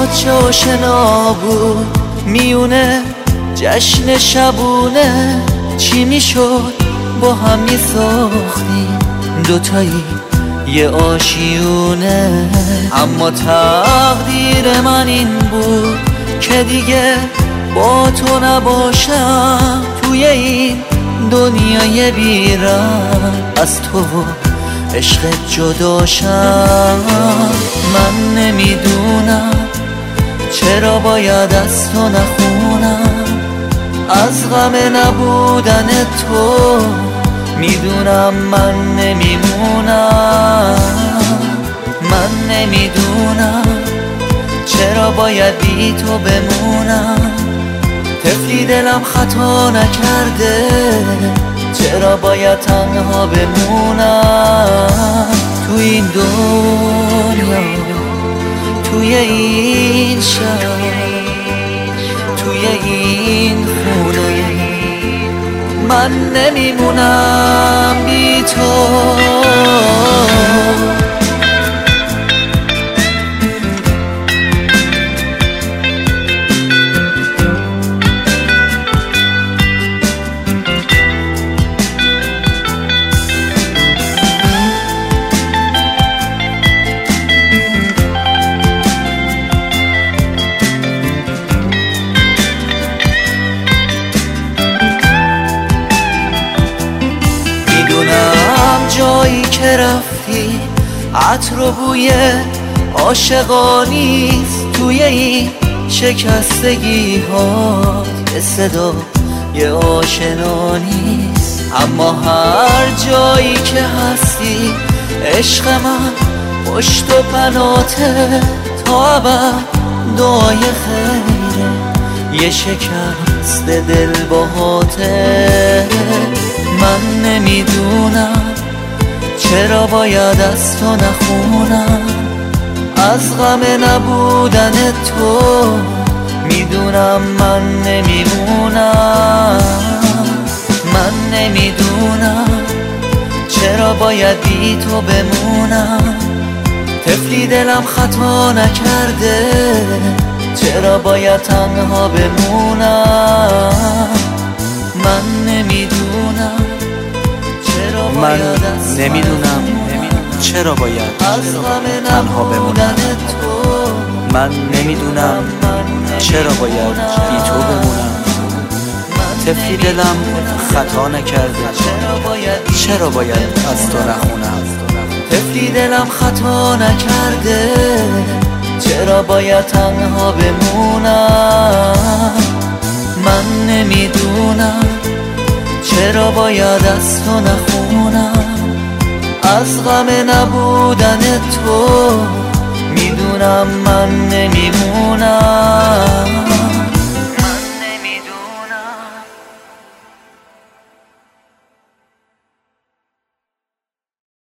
چه آشنا بود میونه جشن شبونه، چی میشد با هم میساختیم دوتایی یه آشیونه. اما تقدیر من این بود که دیگه با تو نباشم توی این دنیای بیرم، از تو عشقت جداشم. من نمیدونم چرا باید از تو نخونم، از غم نبودن تو میدونم من نمیمونم. من نمیدونم چرا باید بی تو بمونم، طفلی دلم خطا نکرده، چرا باید تنها بمونم تو این دنیا، توی این شهر، توی این خونه. من نمیمونم بی تو. جایی که رفتی عطر و بوی عاشقانیست، توی این شکستگی ها یه صدا یه آشنا نیست. اما هر جایی که هستی عشق من پشت و پناته، تا ابد دعای خیره، یه شکست دل باهاته. من نمیدونم چرا باید از تو نخونم، از غم نبودن تو میدونم من نمیمونم. من نمیدونم چرا باید بی تو بمونم، طفلی دلم خطا نکرده، چرا باید تنها بمونم. من نمیدونم من نمیدونم چرا باید تنها بمونم. من نمیدونم چرا باید بی تو بمونم، طفلی دلم خطا نکرده، چرا باید از تو نخونم. طفلی دلم خطا نکرده، چرا باید تنها بمونم. من نمیدونم چرا باید از تو نخونم، از غم نبودن تو میدونم من نمیمونم.